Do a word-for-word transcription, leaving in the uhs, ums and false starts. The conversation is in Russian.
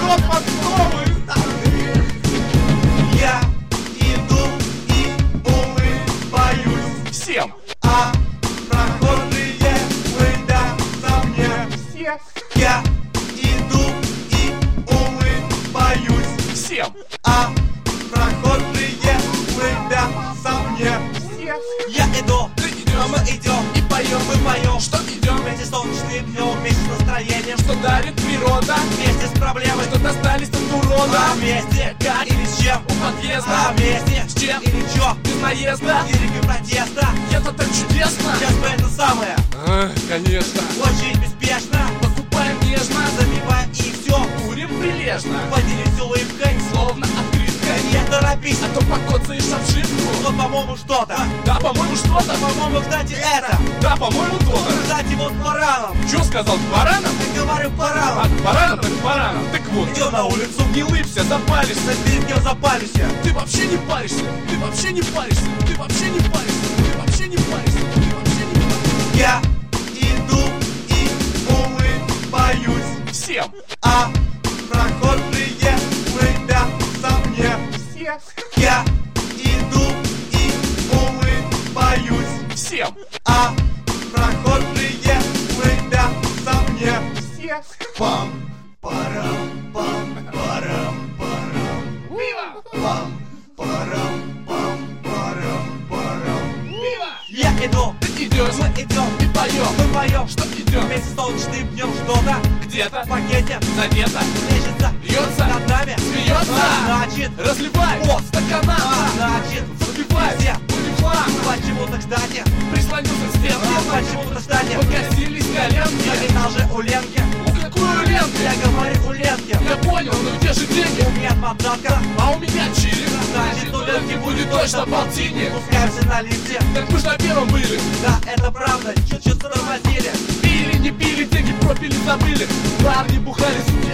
рот подсовывает. Я иду и улыбаюсь Всем. а прохожие улыбятся мне. Все. Я иду и улыбаюсь Всем. а прохожие улыбятся мне. Все. Я иду, Ты идешь, а мы идем и поем. мы поем, Что идем? вместе с солнечным днем, вместе с настроением, Что дарит природа? вместе с проблемой, Что достались от урода? а вместе, Как? или с чем, У подъезда. а вместе, С чем? или чё, Без наезда. лирикой протеста. Это так чудесно. Сейчас бы это самое, Ах, конечно. очень беспечно, Поступаем нежно, забиваем и все, курим прилежно, поделись улыбкой, словно открыткой. не торопись, А то покоцаешь обшивку. вот, по-моему, что-то, Да, по-моему, что-то. по-моему, кстати, это, Да, по-моему, то-то. кстати, вот бараном, Чё сказал, баранов? я говорю бараном, А, баранов так баранов. Так вот, идем на улицу, не лыбся, запалишься. перед ним запалишься. Ты вообще не паришься, ты вообще не паришься, ты вообще не паришься, ты вообще не паришься, ты вообще не паришься. Я иду и улыбаюсь, Всем. а прохожие улыбятся мне. Все. Я иду и улыбаюсь, Всем. а прохожие улыбятся мне. Все. Пам, парам, пам, парам, парам, Пиво. пам, парам, пам, парам, парам. Пиво. Я иду, Ты идешь, мы идем, и поем. мы поем, Что идем? вместе с солнечным днем что-то Где-то в пакете задето, лежится бьется, над нами. смеется. А значит, Разливай О, стакана, а значит, запивай все. флаг. Почему-то, кстати, Прислонился к стенке, а почему-то, кстати, покосились коленки. запитал же у Ленки. У какую Ленки? Я говорю у Ленки. Я понял, но где же деньги? У меня поддатка, А у меня чили. значит, у Ленки будет точно полтинник. пускаемся на лифте. Так мы ж на первом были. Да, это правда, чуть-чуть тормозили. Пили, не пили, деньги пропили, забыли. Парни бухали, сука,